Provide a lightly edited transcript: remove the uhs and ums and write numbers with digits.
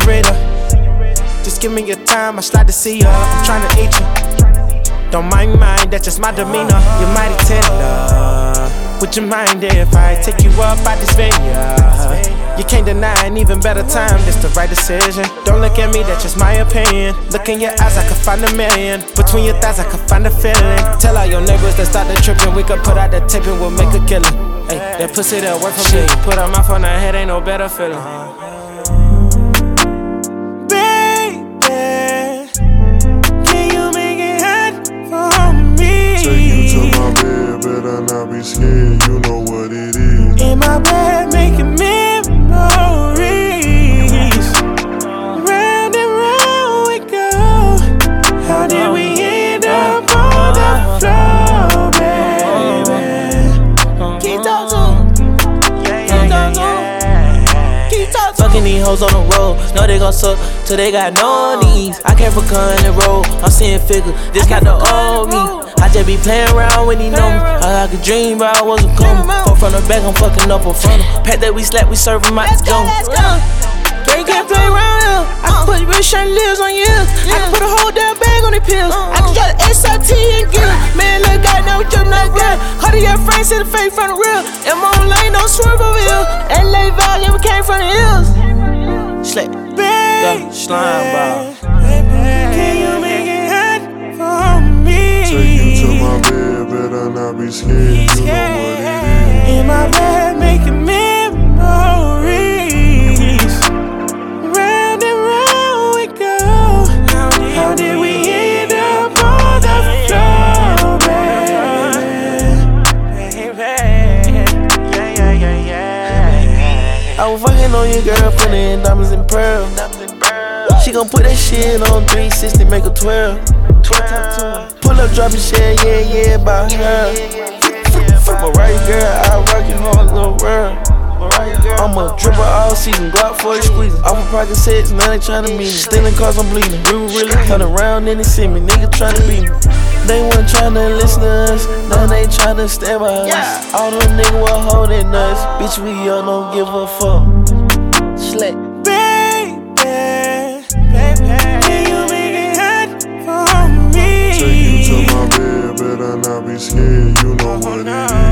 senorita. Just give me your time, I slide to see ya. I'm tryna eat you. Don't mind mine, that's just my demeanor. You're mighty tender. Would you mind if I take you up out this vineyard? You can't deny an even better time, this the right decision. Don't look at me, that's just my opinion. Look in your eyes, I could find a million. Between your thighs, I could find a feeling. Tell all your neighbors that start the tripping. We could put out the tape and we'll make a killing. Ay, that pussy that work for me. Put her mouth on her head, ain't no better feeling. Better not be scared, you know what it is. In my bed, making memories. Round and round we go. How did we end up on the floor, baby? Keep talking. Keep talking. Fucking these hoes on the road, know they gon' suck till they got no knees. I came from country road, I'm seeing figures, this got the old me. I just be playing around when he know me. I could dream, but I wasn't coming. Fuck from the back, I'm fucking up in front of. Pack that we slap, we serve him out the jungle. Girl, you can't play around here. I can put real chandeliers on you. I can put a whole damn bag on the pills. I can drop the SRT and get it. Man, look, God, now we jumping like that. Cartier frames to the face from the real. And my own lane, don't swerve over here. LA Valley, we came from the hills. Slap, yeah, slime ball. Can you make it hot for me? Take you to my bed, better not be scared, you know what it is. In my bed, making memories. Round and round we go. How did we end up on the floor, baby? I was fucking on your girlfriend in diamonds and pearls. She gon' put that shit on 360, make her 12. Pull up, drop your shit, yeah, by her. From a right girl, I rock your whole little world. I'm a dripper all season, Glock 40 squeezing. Off of pocket sets, now they tryna meet me. Stealing cars, I'm bleeding. Really turn around and they see me, nigga tryna beat me. They weren't tryna listen to us, now they tryna stand by us. All them niggas were holding us, bitch, we all don't give a fuck. Slick. Can you make it hot for me? Take you to my bed, better not be scared, you know what it is.